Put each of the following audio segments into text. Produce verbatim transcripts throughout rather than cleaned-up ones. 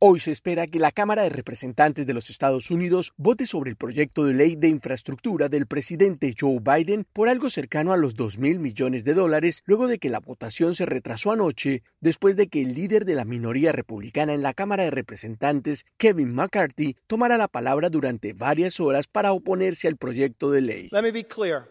Hoy se espera que la Cámara de Representantes de los Estados Unidos vote sobre el proyecto de ley de infraestructura del presidente Joe Biden por algo cercano a los dos mil millones de dólares, luego de que la votación se retrasó anoche, después de que el líder de la minoría republicana en la Cámara de Representantes, Kevin McCarthy, tomara la palabra durante varias horas para oponerse al proyecto de ley. Let me be clear.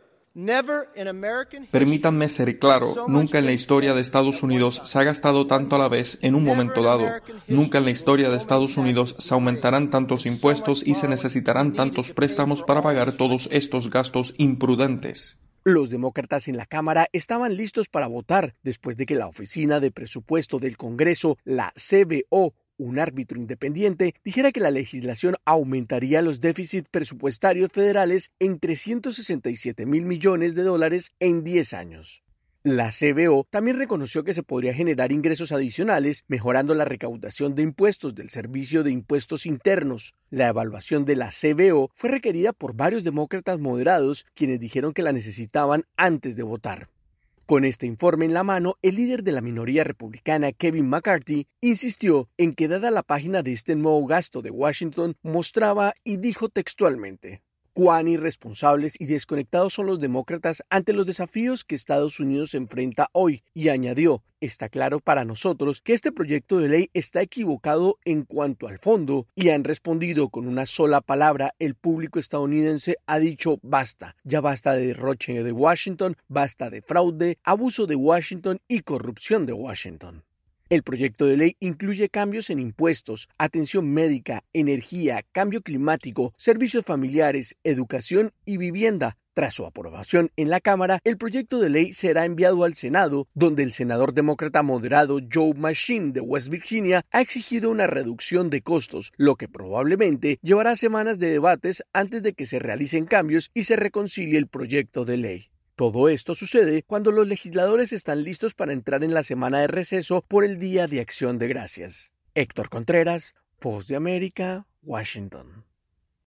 Permítanme ser claro, nunca en la historia de Estados Unidos se ha gastado tanto a la vez en un momento dado. Nunca en la historia de Estados Unidos se aumentarán tantos impuestos y se necesitarán tantos préstamos para pagar todos estos gastos imprudentes. Los demócratas en la Cámara estaban listos para votar después de que la Oficina de Presupuesto del Congreso, la C B O, un árbitro independiente, dijera que la legislación aumentaría los déficits presupuestarios federales en trescientos sesenta y siete mil millones de dólares en diez años. La C B O también reconoció que se podría generar ingresos adicionales, mejorando la recaudación de impuestos del Servicio de Impuestos Internos. La evaluación de la C B O fue requerida por varios demócratas moderados, quienes dijeron que la necesitaban antes de votar. Con este informe en la mano, el líder de la minoría republicana, Kevin McCarthy, insistió en que dada la página de este nuevo gasto de Washington, mostraba y dijo textualmente: cuán irresponsables y desconectados son los demócratas ante los desafíos que Estados Unidos enfrenta hoy, y añadió: está claro para nosotros que este proyecto de ley está equivocado en cuanto al fondo, y han respondido con una sola palabra. El público estadounidense ha dicho basta, ya basta de derroche de Washington, basta de fraude, abuso de Washington y corrupción de Washington. El proyecto de ley incluye cambios en impuestos, atención médica, energía, cambio climático, servicios familiares, educación y vivienda. Tras su aprobación en la Cámara, el proyecto de ley será enviado al Senado, donde el senador demócrata moderado Joe Manchin de West Virginia ha exigido una reducción de costos, lo que probablemente llevará semanas de debates antes de que se realicen cambios y se reconcilie el proyecto de ley. Todo esto sucede cuando los legisladores están listos para entrar en la semana de receso por el Día de Acción de Gracias. Héctor Contreras, Voz de América, Washington.